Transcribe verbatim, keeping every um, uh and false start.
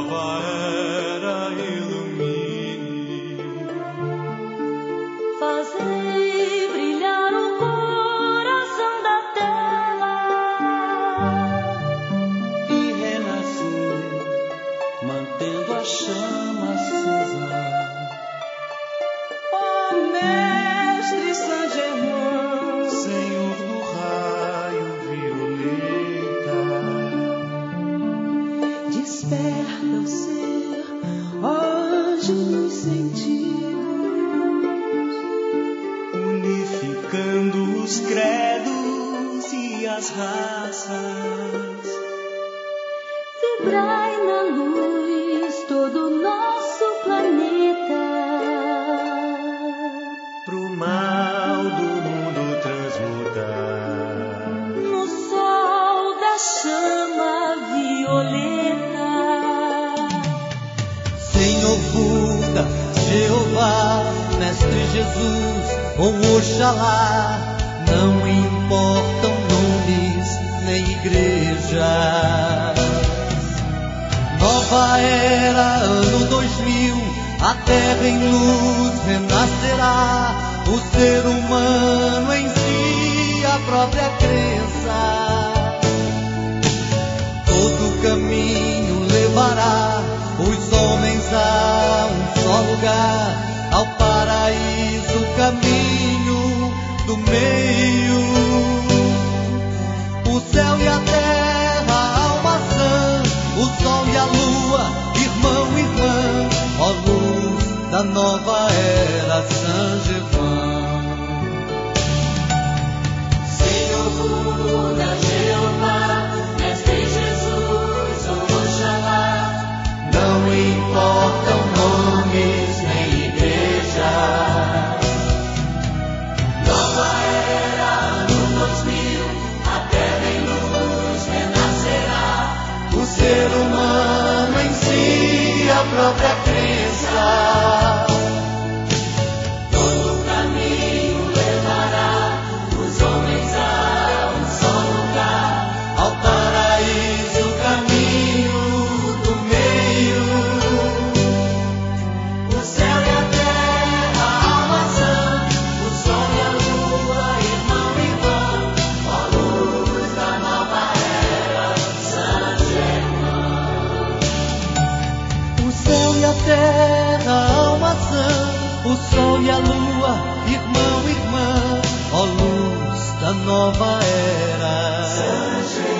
nova era ilumine. Fazei brilhar o coração da terra e renascer, mantendo a chama acesa. Ó Mestre Saint Germain, Senhor do raio violeta, desperta o ser, anjo nos sentidos, unificando os credos e as raças. vibrai na luz todo o nosso planeta. Pro mal do mundo transmutar. No sol da chama violeta, Senhor Buda, Jeová, Mestre Jesus, ou Oxalá, não importam nomes nem igrejas. Nova era, ano dois mil, a terra em luz renascerá, o ser humano em si, a própria crença. Todo caminho levará os homens a um só lugar, ao paraíso, caminho do meio. O céu e a terra, a alma sã, o sol e a lua, irmão, irmã, ó luz da nova era Saint Germain. Senhor Buda, Jeová, Mestre Jesus, ou Oxalá, Não importam nomes nem igrejas. nova era, ano dois mil, a terra em luz renascerá. O ser humano em si, a própria crença. Todo caminho levará os homens a um só lugar, Ao paraíso, caminho do meio. o céu e a terra, a alma sã, o sol e a lua, irmão e irmã, ó luz da nova era Saint Germain. O céu e a terra, a alma sã, o sol e a lua, irmão, irmã, ó luz da nova era. Saint Germain.